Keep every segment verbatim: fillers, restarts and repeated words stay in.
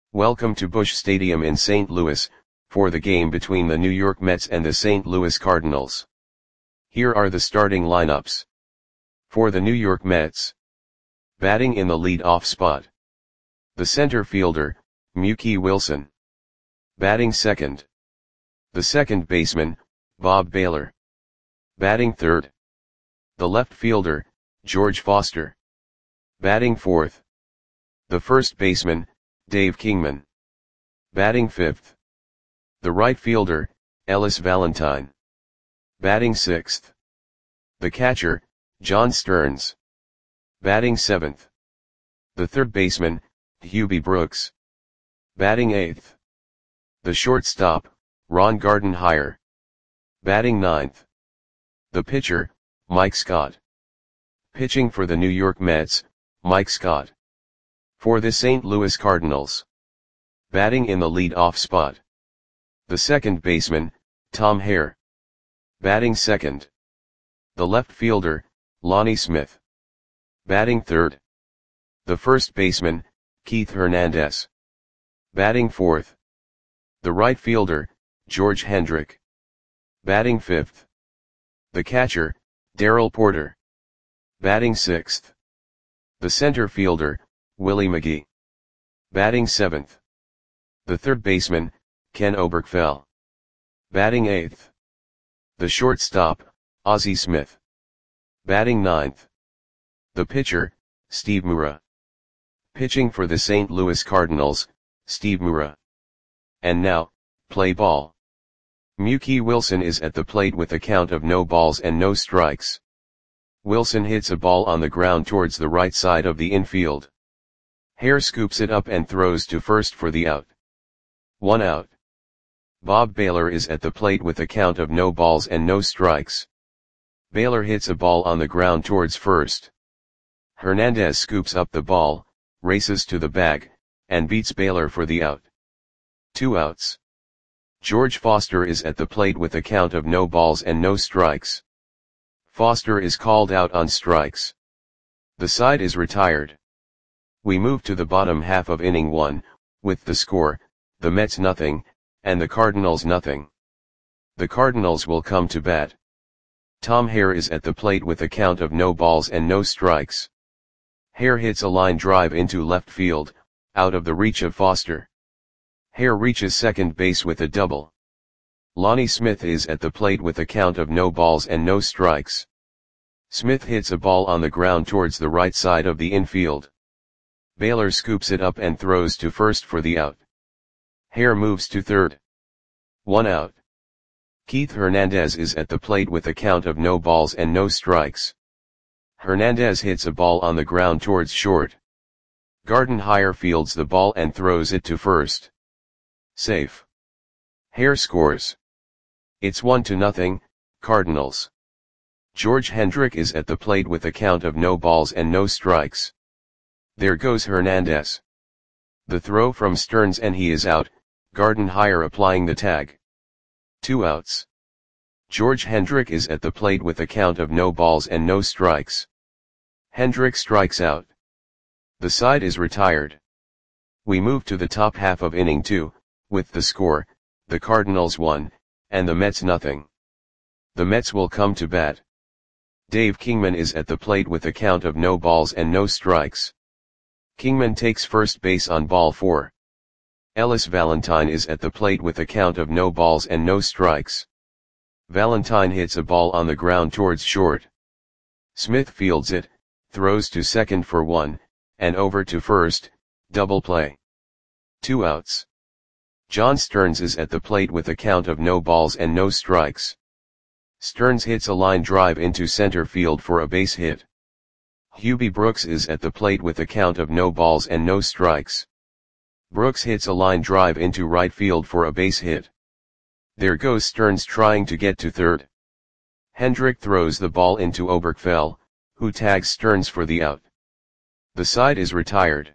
Welcome to Busch Stadium in Saint Louis, for the game between the New York Mets and the Saint Louis Cardinals. Here are the starting lineups. For the New York Mets. Batting in the lead-off spot. The center fielder, Mookie Wilson. Batting second. The second baseman, Bob Baylor. Batting third. The left fielder, George Foster. Batting fourth. The first baseman, Dave Kingman. Batting fifth. The right fielder, Ellis Valentine. Batting sixth. The catcher, John Stearns. Batting seventh. The third baseman, Hubie Brooks. Batting eighth. The shortstop, Ron Gardenhire. Batting ninth. The pitcher, Mike Scott. Pitching for the New York Mets, Mike Scott. For the Saint Louis Cardinals. Batting in the lead-off spot. The second baseman, Tom Hare. Batting second. The left fielder, Lonnie Smith. Batting third. The first baseman, Keith Hernandez. Batting fourth. The right fielder, George Hendrick. Batting fifth. The catcher, Darrell Porter. Batting sixth. The center fielder, Willie McGee. Batting seventh. The third baseman, Ken Oberkfell. Batting eighth. The shortstop, Ozzie Smith. Batting ninth. The pitcher, Steve Mura. Pitching for the Saint Louis Cardinals, Steve Mura. And now, play ball. Mookie Wilson is at the plate with a count of no balls and no strikes. Wilson hits a ball on the ground towards the right side of the infield. Hare scoops it up and throws to first for the out. One out. Bob Baylor is at the plate with a count of no balls and no strikes. Baylor hits a ball on the ground towards first. Hernandez scoops up the ball, races to the bag, and beats Baylor for the out. Two outs. George Foster is at the plate with a count of no balls and no strikes. Foster is called out on strikes. The side is retired. We move to the bottom half of inning one, with the score, the Mets nothing, and the Cardinals nothing. The Cardinals will come to bat. Tom Hare is at the plate with a count of no balls and no strikes. Hare hits a line drive into left field, out of the reach of Foster. Hare reaches second base with a double. Lonnie Smith is at the plate with a count of no balls and no strikes. Smith hits a ball on the ground towards the right side of the infield. Baylor scoops it up and throws to first for the out. Hare moves to third. One out. Keith Hernandez is at the plate with a count of no balls and no strikes. Hernandez hits a ball on the ground towards short. Gardenhire fields the ball and throws it to first. Safe. Hare scores. It's one to nothing, Cardinals. George Hendrick is at the plate with a count of no balls and no strikes. There goes Hernandez. The throw from Stearns and he is out, Gardenhire applying the tag. Two outs. George Hendrick is at the plate with a count of no balls and no strikes. Hendrick strikes out. The side is retired. We move to the top half of inning two, with the score, the Cardinals one, and the Mets nothing. The Mets will come to bat. Dave Kingman is at the plate with a count of no balls and no strikes. Kingman takes first base on ball four. Ellis Valentine is at the plate with a count of no balls and no strikes. Valentine hits a ball on the ground towards short. Smith fields it, throws to second for one, and over to first, double play. Two outs. John Stearns is at the plate with a count of no balls and no strikes. Stearns hits a line drive into center field for a base hit. Hubie Brooks is at the plate with a count of no balls and no strikes. Brooks hits a line drive into right field for a base hit. There goes Stearns trying to get to third. Hendrick throws the ball into Oberkfell, who tags Stearns for the out. The side is retired.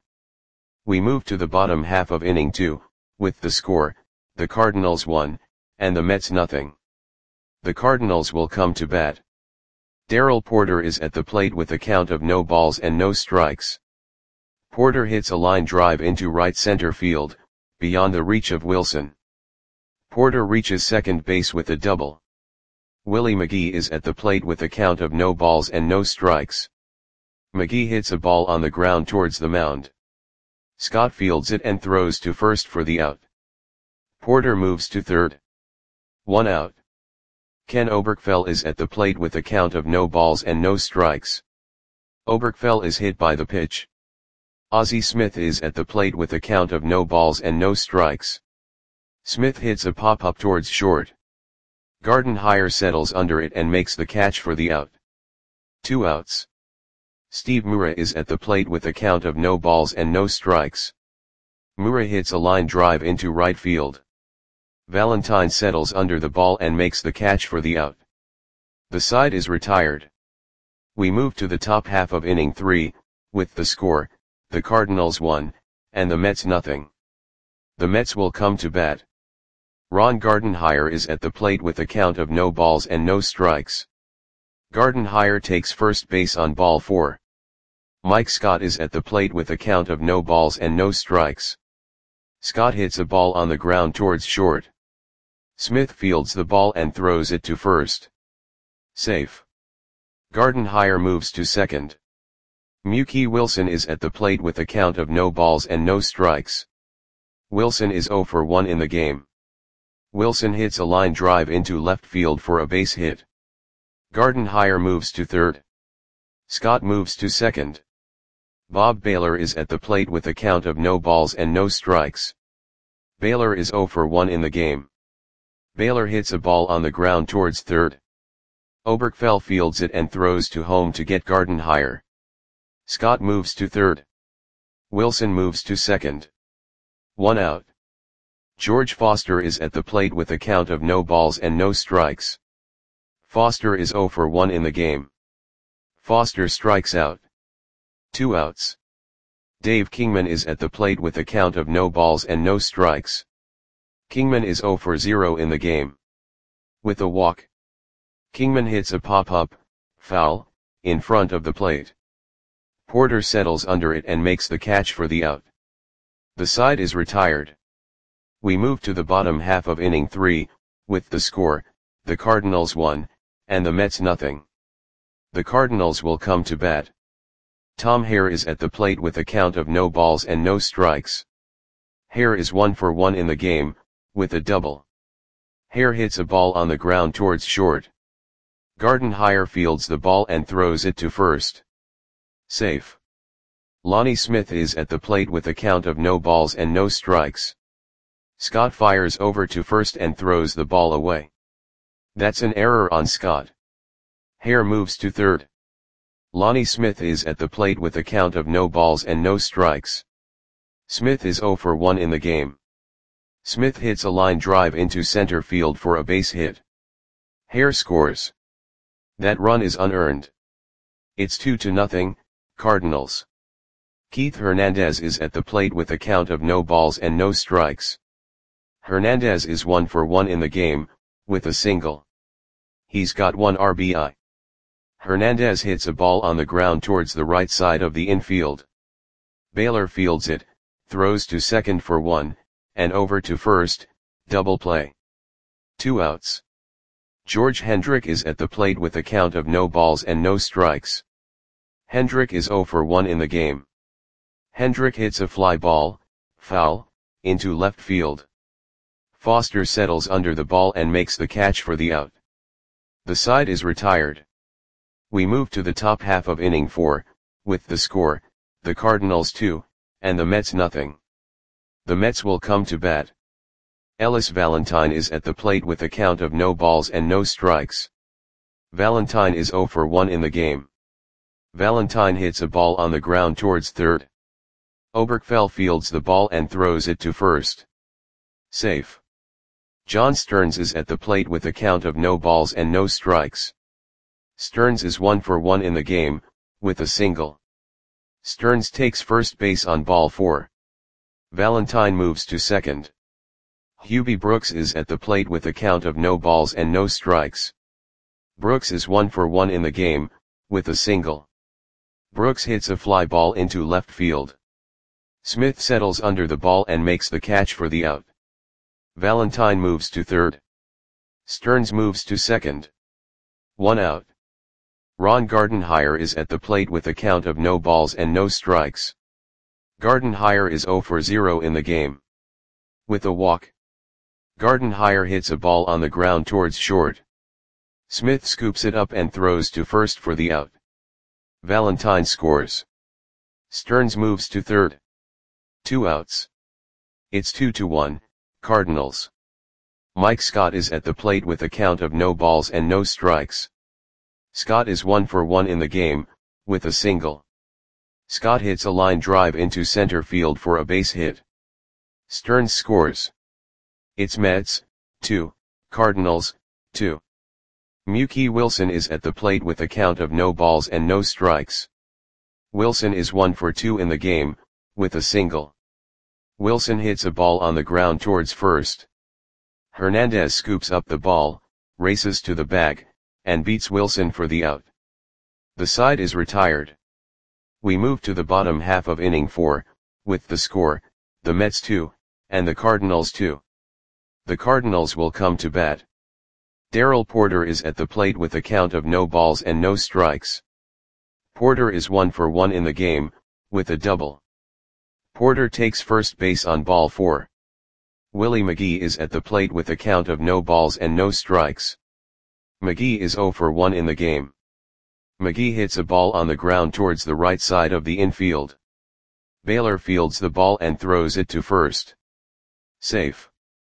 We move to the bottom half of inning two, with the score, the Cardinals one, and the Mets nothing. The Cardinals will come to bat. Darrell Porter is at the plate with a count of no balls and no strikes. Porter hits a line drive into right center field, beyond the reach of Wilson. Porter reaches second base with a double. Willie McGee is at the plate with a count of no balls and no strikes. McGee hits a ball on the ground towards the mound. Scott fields it and throws to first for the out. Porter moves to third. One out. Ken Oberkfell is at the plate with a count of no balls and no strikes. Oberkfell is hit by the pitch. Ozzie Smith is at the plate with a count of no balls and no strikes. Smith hits a pop-up towards short. Gardenhire settles under it and makes the catch for the out. Two outs. Steve Mura is at the plate with a count of no balls and no strikes. Mura hits a line drive into right field. Valentine settles under the ball and makes the catch for the out. The side is retired. We move to the top half of inning three, with the score, the Cardinals one, and the Mets nothing. The Mets will come to bat. Ron Gardenhire is at the plate with a count of no balls and no strikes. Gardenhire takes first base on ball four. Mike Scott is at the plate with a count of no balls and no strikes. Scott hits a ball on the ground towards short. Smith fields the ball and throws it to first. Safe. Gardenhire moves to second. Mookie Wilson is at the plate with a count of no balls and no strikes. Wilson is oh for one in the game. Wilson hits a line drive into left field for a base hit. Gardenhire moves to third. Scott moves to second. Bob Baylor is at the plate with a count of no balls and no strikes. Baylor is oh for one in the game. Baylor hits a ball on the ground towards third. Oberkfell fields it and throws to home to get Gardenhire. Scott moves to third. Wilson moves to second. One out. George Foster is at the plate with a count of no balls and no strikes. Foster is oh for one in the game. Foster strikes out. Two outs. Dave Kingman is at the plate with a count of no balls and no strikes. Kingman is oh for zero in the game. With a walk. Kingman hits a pop-up, foul, in front of the plate. Porter settles under it and makes the catch for the out. The side is retired. We move to the bottom half of inning three, with the score, the Cardinals one, and the Mets nothing. The Cardinals will come to bat. Tom Hare is at the plate with a count of no balls and no strikes. Hare is one for one in the game, with a double. Hare hits a ball on the ground towards short. Gardenhire fields the ball and throws it to first. Safe. Lonnie Smith is at the plate with a count of no balls and no strikes. Scott fires over to first and throws the ball away. That's an error on Scott. Hare moves to third. Lonnie Smith is at the plate with a count of no balls and no strikes. Smith is oh for one in the game. Smith hits a line drive into center field for a base hit. Hare scores. That run is unearned. It's two to nothing, Cardinals. Keith Hernandez is at the plate with a count of no balls and no strikes. Hernandez is one for one in the game, with a single. He's got one R B I. Hernandez hits a ball on the ground towards the right side of the infield. Baylor fields it, throws to second for one, and over to first, double play. Two outs. George Hendrick is at the plate with a count of no balls and no strikes. Hendrick is oh for one in the game. Hendrick hits a fly ball, foul, into left field. Foster settles under the ball and makes the catch for the out. The side is retired. We move to the top half of inning four, with the score, the Cardinals two, and the Mets nothing. The Mets will come to bat. Ellis Valentine is at the plate with a count of no balls and no strikes. Valentine is oh for one in the game. Valentine hits a ball on the ground towards third. Oberkfell fields the ball and throws it to first. Safe. John Stearns is at the plate with a count of no balls and no strikes. Stearns is one for one in the game, with a single. Stearns takes first base on ball four. Valentine moves to second. Hubie Brooks is at the plate with a count of no balls and no strikes. Brooks is one for one in the game, with a single. Brooks hits a fly ball into left field. Smith settles under the ball and makes the catch for the out. Valentine moves to third. Stearns moves to second. One out. Ron Gardenhire is at the plate with a count of no balls and no strikes. Gardenhire is zero for zero in the game. With a walk, Gardenhire hits a ball on the ground towards short. Smith scoops it up and throws to first for the out. Valentine scores. Stearns moves to third. Two outs. It's two to one, Cardinals. Mike Scott is at the plate with a count of no balls and no strikes. Scott is one for one in the game, with a single. Scott hits a line drive into center field for a base hit. Stearns scores. It's Mets, two, Cardinals, two. Mookie Wilson is at the plate with a count of no balls and no strikes. Wilson is one for two in the game, with a single. Wilson hits a ball on the ground towards first. Hernandez scoops up the ball, races to the bag, and beats Wilson for the out. The side is retired. We move to the bottom half of inning four, with the score, the Mets two, and the Cardinals two. The Cardinals will come to bat. Darrell Porter is at the plate with a count of no balls and no strikes. Porter is one for one in the game, with a double. Porter takes first base on ball four. Willie McGee is at the plate with a count of no balls and no strikes. McGee is zero for one in the game. McGee hits a ball on the ground towards the right side of the infield. Baylor fields the ball and throws it to first. Safe.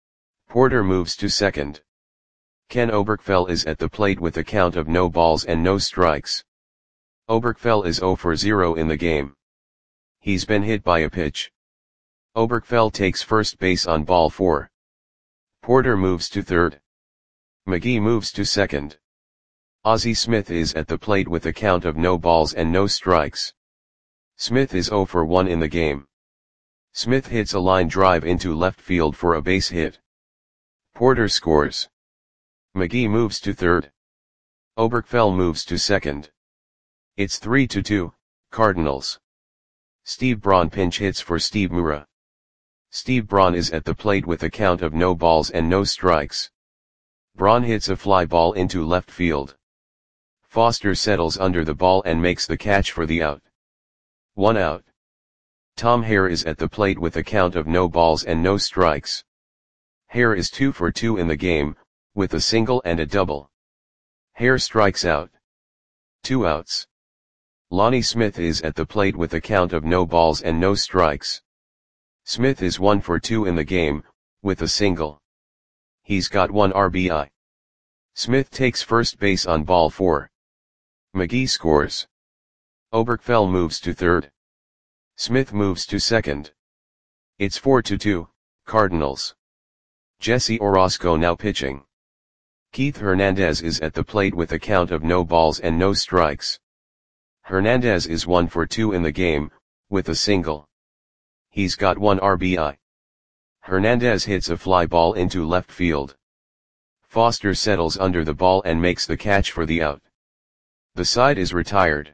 Porter moves to second. Ken Oberkfell is at the plate with a count of no balls and no strikes. Oberkfell is zero for zero in the game. He's been hit by a pitch. Oberkfell takes first base on ball four. Porter moves to third. McGee moves to second. Ozzie Smith is at the plate with a count of no balls and no strikes. Smith is zero for one in the game. Smith hits a line drive into left field for a base hit. Porter scores. McGee moves to third. Oberkfell moves to second. It's three to two, Cardinals. Steve Braun pinch hits for Steve Mura. Steve Braun is at the plate with a count of no balls and no strikes. Braun hits a fly ball into left field. Foster settles under the ball and makes the catch for the out. One out. Tom Hare is at the plate with a count of no balls and no strikes. Hare is two for two in the game, with a single and a double. Hare strikes out. Two outs. Lonnie Smith is at the plate with a count of no balls and no strikes. Smith is one for two in the game, with a single. He's got one R B I. Smith takes first base on ball four. McGee scores. Oberkfell moves to third. Smith moves to second. It's four to two, Cardinals. Jesse Orosco now pitching. Keith Hernandez is at the plate with a count of no balls and no strikes. Hernandez is one for two in the game, with a single. He's got one R B I. Hernandez hits a fly ball into left field. Foster settles under the ball and makes the catch for the out. The side is retired.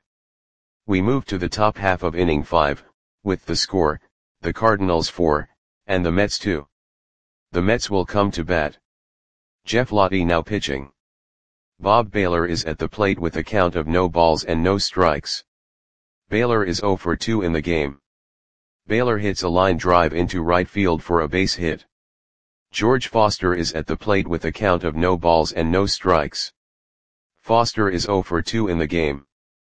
We move to the top half of inning five, with the score, the Cardinals four, and the Mets two. The Mets will come to bat. Jeff Lottie now pitching. Bob Baylor is at the plate with a count of no balls and no strikes. Baylor is zero for two in the game. Baylor hits a line drive into right field for a base hit. George Foster is at the plate with a count of no balls and no strikes. Foster is zero for two in the game.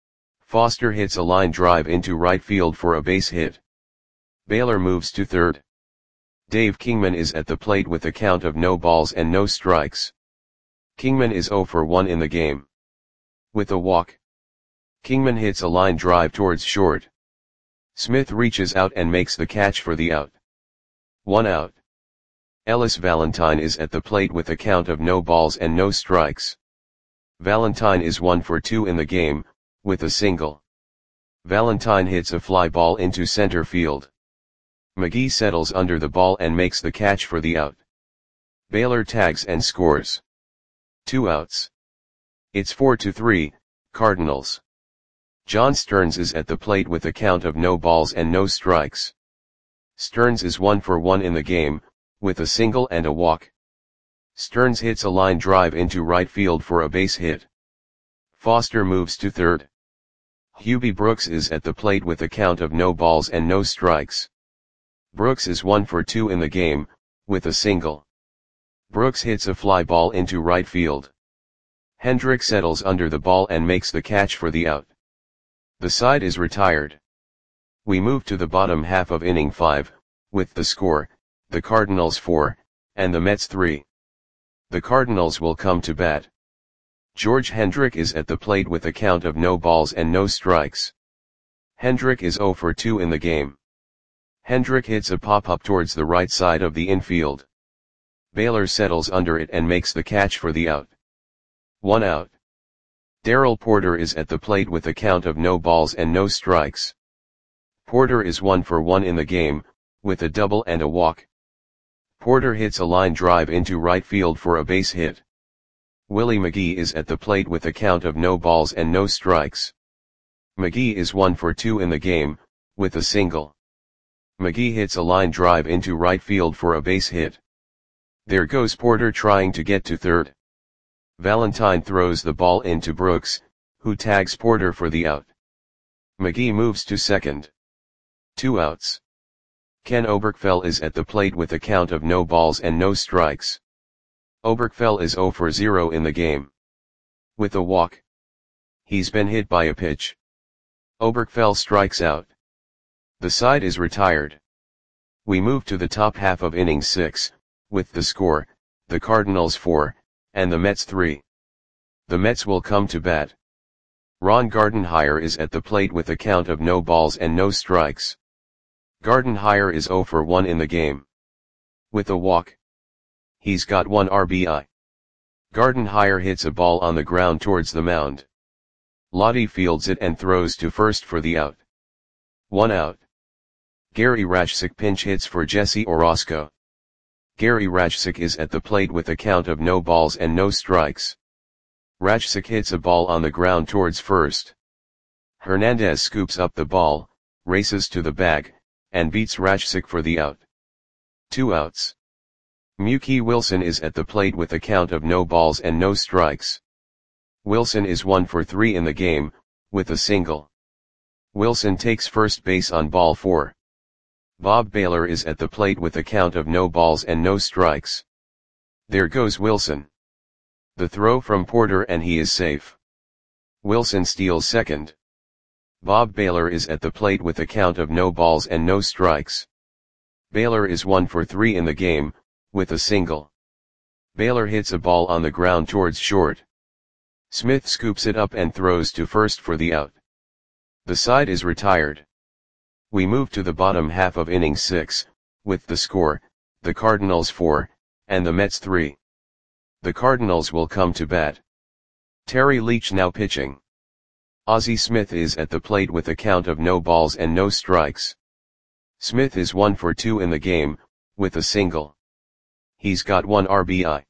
Foster hits a line drive into right field for a base hit. Baylor moves to third. Dave Kingman is at the plate with a count of no balls and no strikes. Kingman is zero for one in the game. With a walk, Kingman hits a line drive towards short. Smith reaches out and makes the catch for the out. One out. Ellis Valentine is at the plate with a count of no balls and no strikes. Valentine is one for two in the game, with a single. Valentine hits a fly ball into center field. McGee settles under the ball and makes the catch for the out. Baylor tags and scores. Two outs. It's four to three, Cardinals. John Stearns is at the plate with a count of no balls and no strikes. Stearns is one for one in the game, with a single and a walk. Stearns hits a line drive into right field for a base hit. Foster moves to third. Hubie Brooks is at the plate with a count of no balls and no strikes. Brooks is one for two in the game, with a single. Brooks hits a fly ball into right field. Hendrick settles under the ball and makes the catch for the out. The side is retired. We move to the bottom half of inning five, with the score, the Cardinals four, and the Mets three. The Cardinals will come to bat. George Hendrick is at the plate with a count of no balls and no strikes. Hendrick is zero for two in the game. Hendrick hits a pop-up towards the right side of the infield. Baylor settles under it and makes the catch for the out. One out. Darrell Porter is at the plate with a count of no balls and no strikes. Porter is one for one in the game, with a double and a walk. Porter hits a line drive into right field for a base hit. Willie McGee is at the plate with a count of no balls and no strikes. McGee is one for two in the game, with a single. McGee hits a line drive into right field for a base hit. There goes Porter trying to get to third. Valentine throws the ball into Brooks, who tags Porter for the out. McGee moves to second. Two outs. Ken Oberkfell is at the plate with a count of no balls and no strikes. Oberkfell is zero for zero in the game. With a walk. He's been hit by a pitch. Oberkfell strikes out. The side is retired. We move to the top half of inning six, with the score, the Cardinals four, and the Mets three. The Mets will come to bat. Ron Gardenhire is at the plate with a count of no balls and no strikes. Gardenhire is zero for one in the game. With a walk. He's got one R B I. Gardenhire hits a ball on the ground towards the mound. Lottie fields it and throws to first for the out. One out. Gary Rajcik pinch hits for Jesse Orosco. Gary Rajcik is at the plate with a count of no balls and no strikes. Rajcik hits a ball on the ground towards first. Hernandez scoops up the ball, races to the bag, and beats Rajcik for the out. Two outs. Mookie Wilson is at the plate with a count of no balls and no strikes. Wilson is one for three in the game, with a single. Wilson takes first base on ball four. Bob Baylor is at the plate with a count of no balls and no strikes. There goes Wilson. The throw from Porter and he is safe. Wilson steals second. Bob Baylor is at the plate with a count of no balls and no strikes. Baylor is one for three in the game, with a single. Baylor hits a ball on the ground towards short. Smith scoops it up and throws to first for the out. The side is retired. We move to the bottom half of inning six, with the score, the Cardinals four, and the Mets three. The Cardinals will come to bat. Terry Leach now pitching. Ozzie Smith is at the plate with a count of no balls and no strikes. Smith is one for two in the game, with a single. He's got one R B I.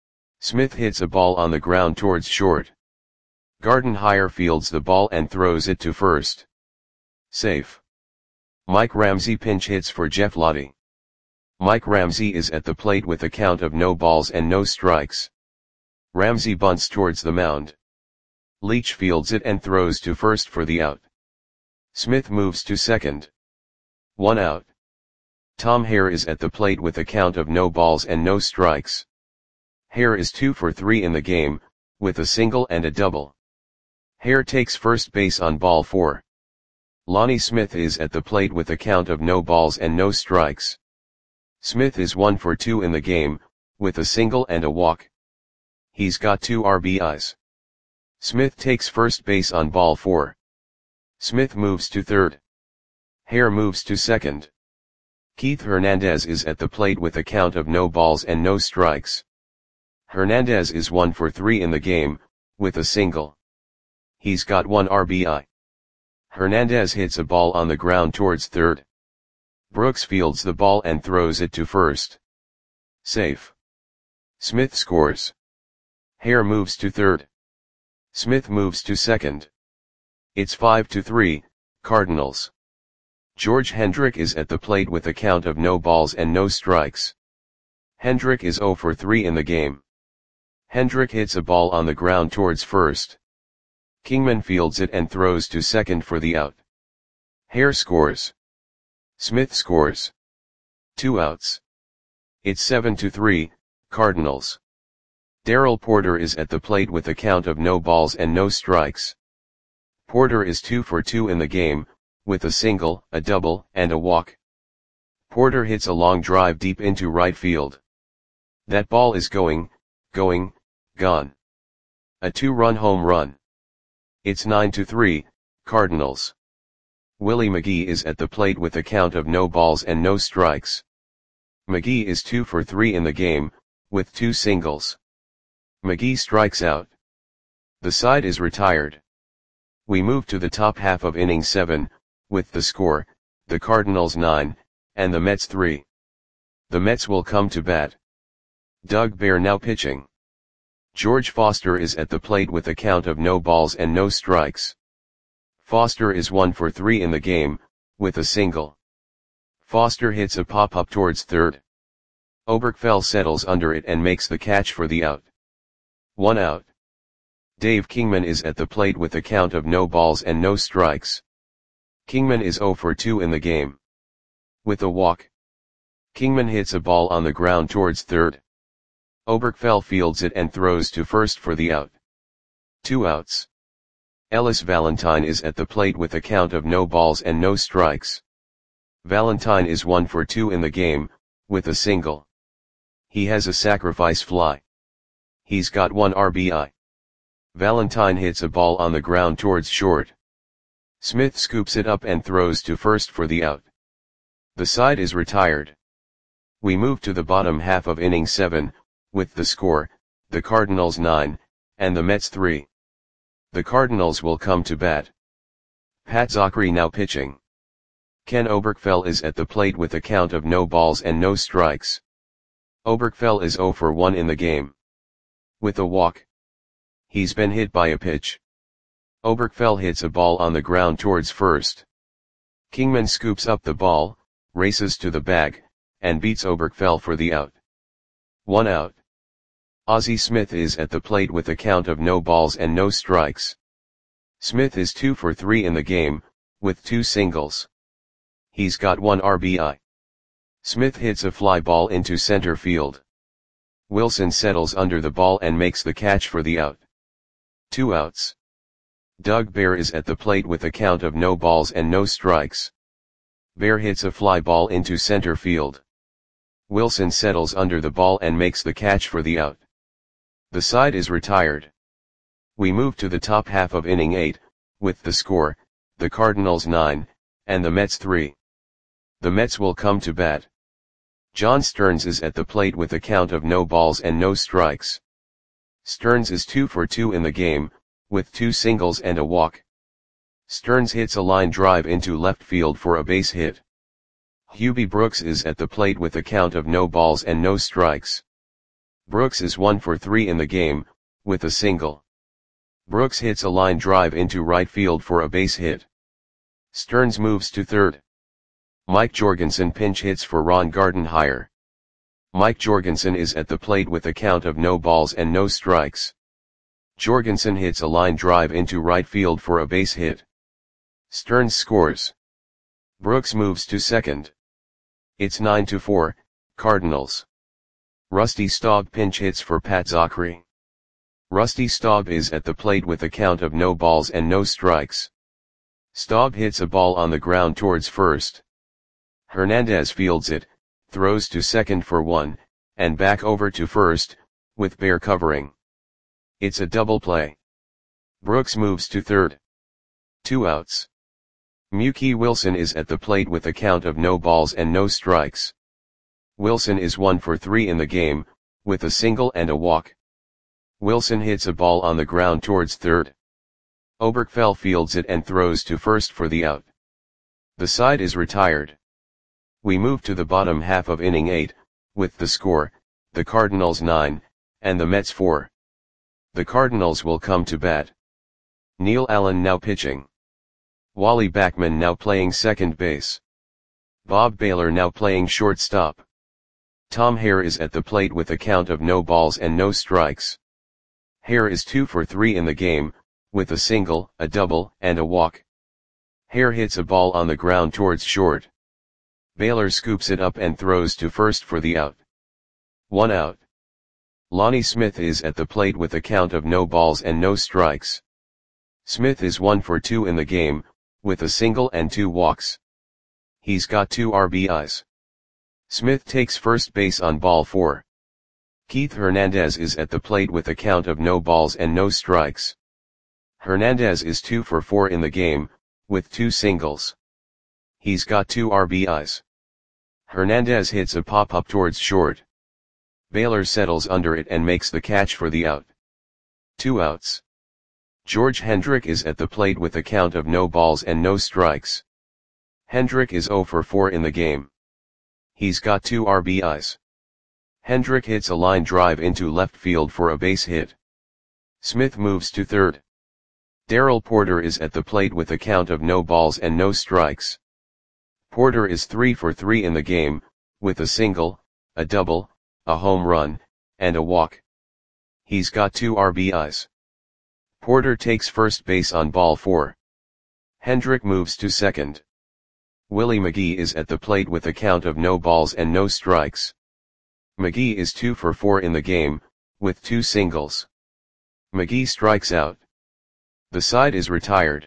Smith hits a ball on the ground towards short. Gardenhire fields the ball and throws it to first. Safe. Mike Ramsey pinch hits for Jeff Lottie. Mike Ramsey is at the plate with a count of no balls and no strikes. Ramsey bunts towards the mound. Leach fields it and throws to first for the out. Smith moves to second. One out. Tom Hare is at the plate with a count of no balls and no strikes. Hare is two for three in the game, with a single and a double. Hare takes first base on ball four. Lonnie Smith is at the plate with a count of no balls and no strikes. Smith is one for two in the game, with a single and a walk. He's got two R B Is. Smith takes first base on ball four. Smith moves to third. Hare moves to second. Keith Hernandez is at the plate with a count of no balls and no strikes. Hernandez is one for three in the game, with a single. He's got one R B I. Hernandez hits a ball on the ground towards third. Brooks fields the ball and throws it to first. Safe. Smith scores. Hare moves to third. Smith moves to second. It's five to three, Cardinals. George Hendrick is at the plate with a count of no balls and no strikes. Hendrick is zero for three in the game. Hendrick hits a ball on the ground towards first. Kingman fields it and throws to second for the out. Hare scores. Smith scores. Two outs. It's seven to three, Cardinals. Darrell Porter is at the plate with a count of no balls and no strikes. Porter is two for two in the game, with a single, a double, and a walk. Porter hits a long drive deep into right field. That ball is going, going, gone. A two-run home run. It's nine to three, Cardinals. Willie McGee is at the plate with a count of no balls and no strikes. McGee is two for three in the game, with two singles. McGee strikes out. The side is retired. We move to the top half of inning seven, with the score, the Cardinals nine, and the Mets three. The Mets will come to bat. Doug Bear now pitching. George Foster is at the plate with a count of no balls and no strikes. Foster is one for three in the game, with a single. Foster hits a pop-up towards third. Oberkfell settles under it and makes the catch for the out. One out. Dave Kingman is at the plate with a count of no balls and no strikes. Kingman is zero for two in the game. With a walk. Kingman hits a ball on the ground towards third. Oberkfell fields it and throws to first for the out. Two outs. Ellis Valentine is at the plate with a count of no balls and no strikes. Valentine is one for two in the game, with a single. He has a sacrifice fly. He's got one R B I. Valentine hits a ball on the ground towards short. Smith scoops it up and throws to first for the out. The side is retired. We move to the bottom half of inning seven, with the score, the Cardinals nine, and the Mets three. The Cardinals will come to bat. Pat Zachry now pitching. Ken Oberkfell is at the plate with a count of no balls and no strikes. Oberkfell is zero for one in the game. With a walk. He's been hit by a pitch. Oberkfell hits a ball on the ground towards first. Kingman scoops up the ball, races to the bag, and beats Oberkfell for the out. One out. Ozzie Smith is at the plate with a count of no balls and no strikes. Smith is two for three in the game, with two singles. He's got one R B I. Smith hits a fly ball into center field. Wilson settles under the ball and makes the catch for the out. Two outs. Doug Bear is at the plate with a count of no balls and no strikes. Bear hits a fly ball into center field. Wilson settles under the ball and makes the catch for the out. The side is retired. We move to the top half of inning eight, with the score, the Cardinals nine, and the Mets three. The Mets will come to bat. John Stearns is at the plate with a count of no balls and no strikes. Stearns is two for two in the game, with two singles and a walk. Stearns hits a line drive into left field for a base hit. Hubie Brooks is at the plate with a count of no balls and no strikes. Brooks is one for three in the game, with a single. Brooks hits a line drive into right field for a base hit. Stearns moves to third. Mike Jorgensen pinch hits for Ron Gardenhire. Mike Jorgensen is at the plate with a count of no balls and no strikes. Jorgensen hits a line drive into right field for a base hit. Stearns scores. Brooks moves to second. It's nine to four, Cardinals. Rusty Staub pinch hits for Pat Zachry. Rusty Staub is at the plate with a count of no balls and no strikes. Staub hits a ball on the ground towards first. Hernandez fields it, throws to second for one, and back over to first, with Bear covering. It's a double play. Brooks moves to third. Two outs. Mookie Wilson is at the plate with a count of no balls and no strikes. Wilson is one for three in the game, with a single and a walk. Wilson hits a ball on the ground towards third. Oberkfell fields it and throws to first for the out. The side is retired. We move to the bottom half of inning eight, with the score, the Cardinals nine, and the Mets four. The Cardinals will come to bat. Neil Allen now pitching. Wally Backman now playing second base. Bob Baylor now playing shortstop. Tom Hare is at the plate with a count of no balls and no strikes. Hare is two for three in the game, with a single, a double, and a walk. Hare hits a ball on the ground towards short. Baylor scoops it up and throws to first for the out. One out. Lonnie Smith is at the plate with a count of no balls and no strikes. Smith is one for two in the game, with a single and two walks. He's got two R B Is. Smith takes first base on ball four. Keith Hernandez is at the plate with a count of no balls and no strikes. Hernandez is two for four in the game, with two singles. He's got two R B Is. Hernandez hits a pop-up towards short. Baylor settles under it and makes the catch for the out. Two outs. George Hendrick is at the plate with a count of no balls and no strikes. Hendrick is zero for four in the game. He's got two R B Is. Hendrick hits a line drive into left field for a base hit. Smith moves to third. Darrell Porter is at the plate with a count of no balls and no strikes. Porter is three for three in the game, with a single, a double, a home run, and a walk. He's got two R B Is. Porter takes first base on ball four. Hendrick moves to second. Willie McGee is at the plate with a count of no balls and no strikes. McGee is two for four in the game, with two singles. McGee strikes out. The side is retired.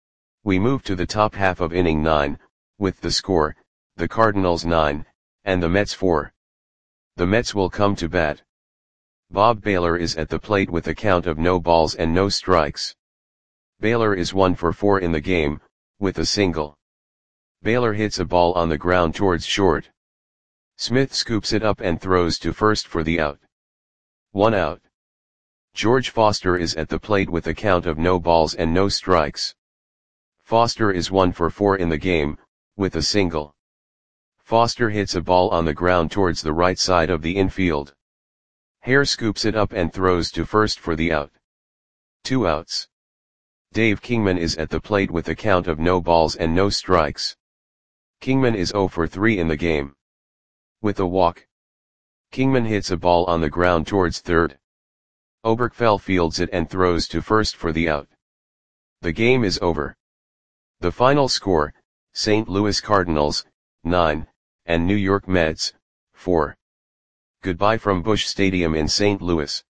We move to the top half of inning nine, with the score, the Cardinals nine, and the Mets four. The Mets will come to bat. Bob Baylor is at the plate with a count of no balls and no strikes. Baylor is one for four in the game, with a single. Baylor hits a ball on the ground towards short. Smith scoops it up and throws to first for the out. One out. George Foster is at the plate with a count of no balls and no strikes. Foster is one for four in the game, with a single. Foster hits a ball on the ground towards the right side of the infield. Hare scoops it up and throws to first for the out. Two outs. Dave Kingman is at the plate with a count of no balls and no strikes. Kingman is zero for three in the game. With a walk. Kingman hits a ball on the ground towards third. Oberkfell fields it and throws to first for the out. The game is over. The final score, Saint Louis Cardinals, nine, and New York Mets, four. Goodbye from Busch Stadium in Saint Louis.